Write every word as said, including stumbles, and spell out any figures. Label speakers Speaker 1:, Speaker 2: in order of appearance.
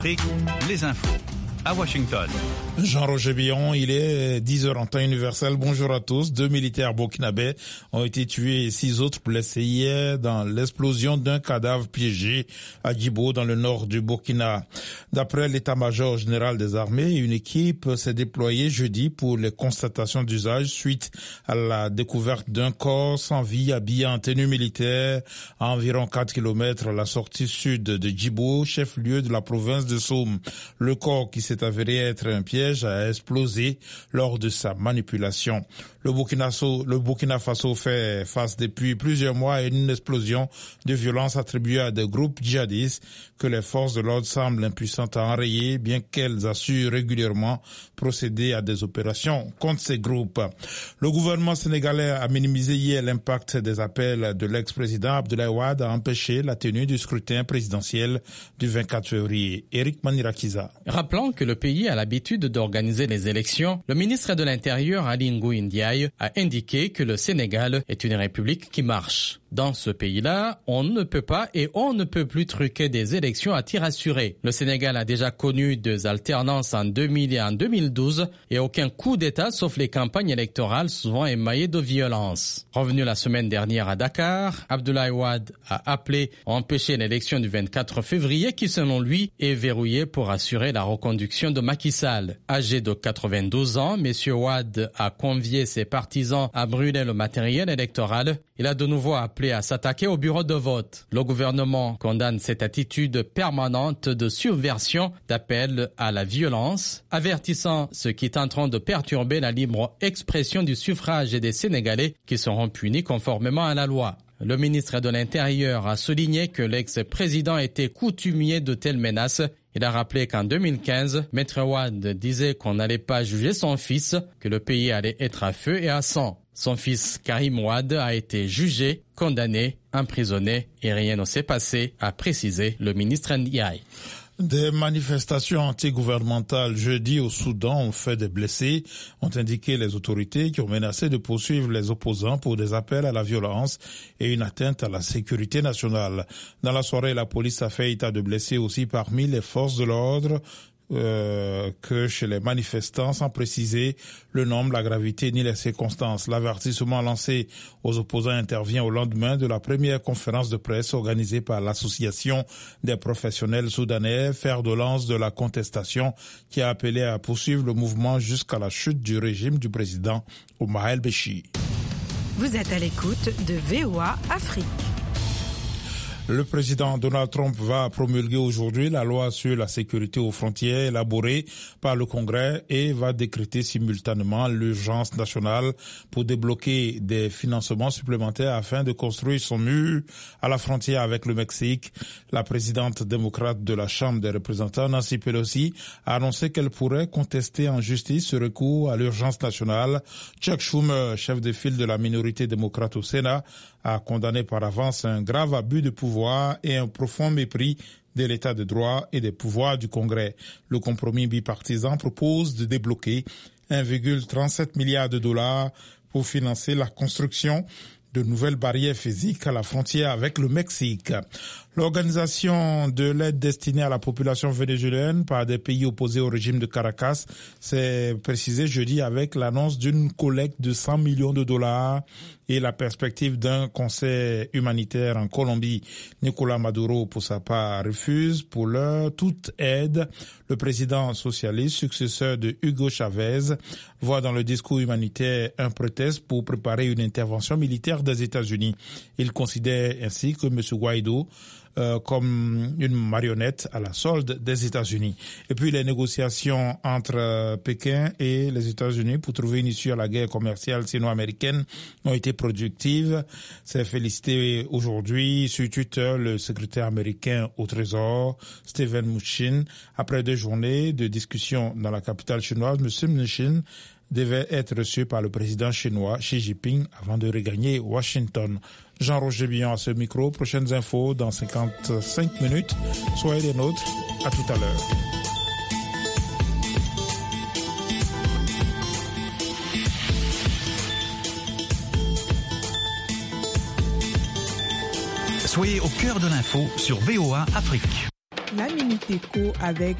Speaker 1: Les infos à Washington.
Speaker 2: Jean-Roger Billon, il est dix heures en temps universel. Bonjour à tous. Deux militaires burkinabés ont été tués et six autres blessés hier dans l'explosion d'un cadavre piégé à Djibo, dans le nord du Burkina. D'après l'état-major général des armées, une équipe s'est déployée jeudi pour les constatations d'usage suite à la découverte d'un corps sans vie habillé en tenue militaire à environ quatre kilomètres à la sortie sud de Djibo, chef-lieu de la province de Soum. Le corps qui s'est avéré être un piège a explosé lors de sa manipulation. Le Burkina Faso, le Burkina Faso fait face depuis plusieurs mois à une explosion de violence attribuée à des groupes djihadistes que les forces de l'ordre semblent impuissantes à enrayer, bien qu'elles assurent régulièrement procéder à des opérations contre ces groupes. Le gouvernement sénégalais a minimisé hier l'impact des appels de l'ex-président Abdoulaye Wade à empêcher la tenue du scrutin présidentiel du vingt-quatre février. Eric Manirakiza.
Speaker 3: Rappelant que le pays a l'habitude d'organiser les élections, le ministre de l'Intérieur, Ali Ngouille Ndiaye, a indiqué que le Sénégal est une république qui marche. Dans ce pays-là, on ne peut pas et on ne peut plus truquer des élections à tir assuré. Le Sénégal a déjà connu deux alternances en deux mille et en deux mille douze et aucun coup d'État sauf les campagnes électorales souvent émaillées de violence. Revenu la semaine dernière à Dakar, Abdoulaye Wade a appelé à empêcher l'élection du vingt-quatre février qui, selon lui, est verrouillée pour assurer la reconduction de Macky Sall. Âgé de quatre-vingt-douze ans, M. Wade a convié ses partisans à brûler le matériel électoral. Il a de nouveau appelé à s'attaquer au bureau de vote. Le gouvernement condamne cette attitude permanente de subversion, d'appel à la violence, avertissant ceux qui tenteront de perturber la libre expression du suffrage des Sénégalais qui seront punis conformément à la loi. Le ministre de l'Intérieur a souligné que l'ex-président était coutumier de telles menaces. Il a rappelé qu'en deux mille quinze, Maître Wade disait qu'on n'allait pas juger son fils, que le pays allait être à feu et à sang. Son fils Karim Wade a été jugé, condamné, emprisonné et rien ne s'est passé, a précisé le ministre Ndiaye.
Speaker 2: Des manifestations antigouvernementales jeudi au Soudan ont fait des blessés, ont indiqué les autorités qui ont menacé de poursuivre les opposants pour des appels à la violence et une atteinte à la sécurité nationale. Dans la soirée, la police a fait état de blessés aussi parmi les forces de l'ordre. Euh, que chez les manifestants, sans préciser le nombre, la gravité ni les circonstances. L'avertissement lancé aux opposants intervient au lendemain de la première conférence de presse organisée par l'Association des professionnels soudanais, fer de lance de la contestation, qui a appelé à poursuivre le mouvement jusqu'à la chute du régime du président Omar el-Béchir.
Speaker 4: Vous êtes à l'écoute de V O A Afrique.
Speaker 2: Le président Donald Trump va promulguer aujourd'hui la loi sur la sécurité aux frontières élaborée par le Congrès et va décréter simultanément l'urgence nationale pour débloquer des financements supplémentaires afin de construire son mur à la frontière avec le Mexique. La présidente démocrate de la Chambre des représentants, Nancy Pelosi, a annoncé qu'elle pourrait contester en justice ce recours à l'urgence nationale. Chuck Schumer, chef de file de la minorité démocrate au Sénat, a condamné par avance un grave abus de pouvoir et un profond mépris de l'état de droit et des pouvoirs du Congrès. Le compromis bipartisan propose de débloquer un virgule trente-sept milliard de dollars pour financer la construction de nouvelles barrières physiques à la frontière avec le Mexique. L'organisation de l'aide destinée à la population vénézuélienne par des pays opposés au régime de Caracas s'est précisée jeudi avec l'annonce d'une collecte de cent millions de dollars et la perspective d'un concert humanitaire en Colombie. Nicolas Maduro, pour sa part, refuse pour l'heure toute aide. Le président socialiste, successeur de Hugo Chavez, voit dans le discours humanitaire un prétexte pour préparer une intervention militaire des États-Unis. Il considère ainsi que M. Guaido Euh, comme une marionnette à la solde des États-Unis. Et puis les négociations entre euh, Pékin et les États-Unis pour trouver une issue à la guerre commerciale sino-américaine ont été productives. C'est félicité aujourd'hui sur Twitter le secrétaire américain au Trésor, Steven Mnuchin. Après deux journées de discussions dans la capitale chinoise, M. Mnuchin devait être reçu par le président chinois Xi Jinping avant de regagner Washington. Jean-Roger Billon à ce micro. Prochaines infos dans cinquante-cinq minutes. Soyez les nôtres. À tout à l'heure.
Speaker 1: Soyez au cœur de l'info sur V O A Afrique.
Speaker 5: La Minute Éco avec